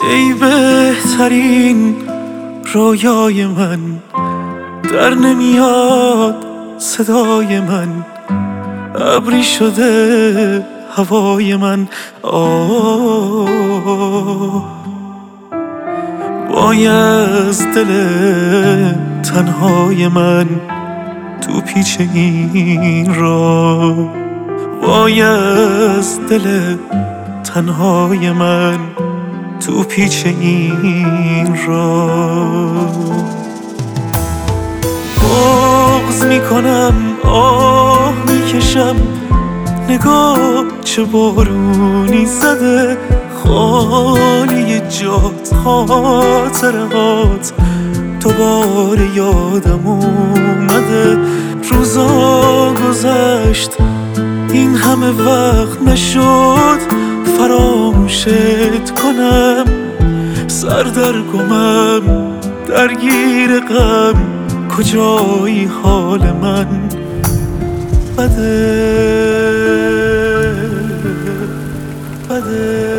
ای بهترین رویای من، در نمیاد صدای من، ابری شده هوای من. وای از دل تنهای من تو پیچ این راه، وای از دل تنهای من تو پیچ این راه. بغض میکنم، آه میکشم، نگاه چه بارونی زده، خالی جات خاطرات دوباره یادم اومده. روزا گذشت این همه وقت نشد فراموشت کنم، سر در گمم درگیر غم، کجایی حال من بده بده.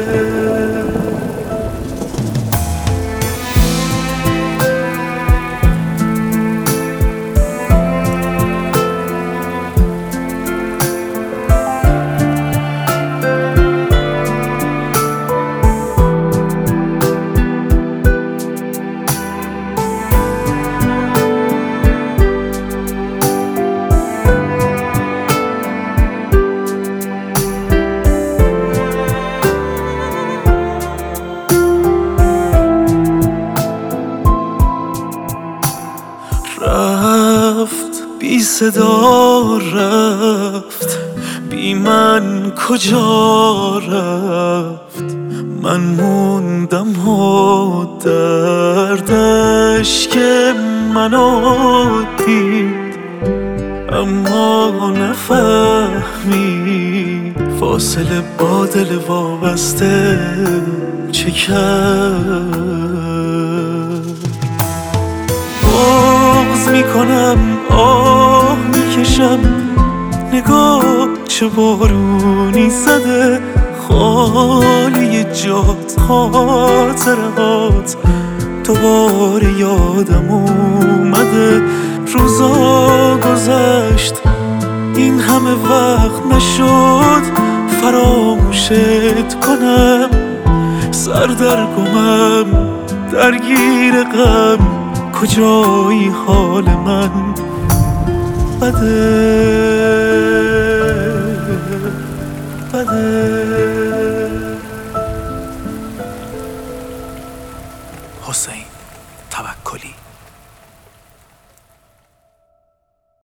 رفت بی صدا، رفت بی من کجا رفت، من موندم و دردش که منو دید، اما نفهمی فاصله با دل وابسته چه کرد. بغض میکنم، آه میکشم، نگاه چه بارونی زده، خالی جات خاطرات دوباره یادم اومده. روزا گذشت این همه وقت نشد فراموشت کنم، سر در گمم درگیر غم، کجایی حال من بده بده. حسین توکلی.